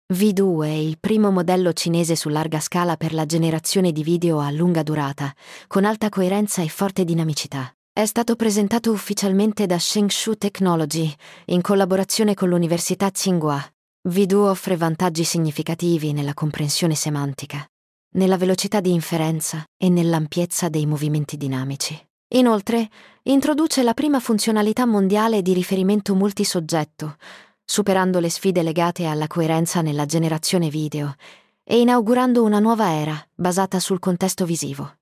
V2 è il primo modello cinese su larga scala per la generazione di video a lunga durata, con alta coerenza e forte dinamicità. È stato presentato ufficialmente da Shengshu Technology, in collaborazione con l'Università Tsinghua. V2 offre vantaggi significativi nella comprensione semantica, nella velocità di inferenza e nell'ampiezza dei movimenti dinamici. Inoltre, introduce la prima funzionalità mondiale di riferimento multisoggetto, superando le sfide legate alla coerenza nella generazione video e inaugurando una nuova era basata sul contesto visivo.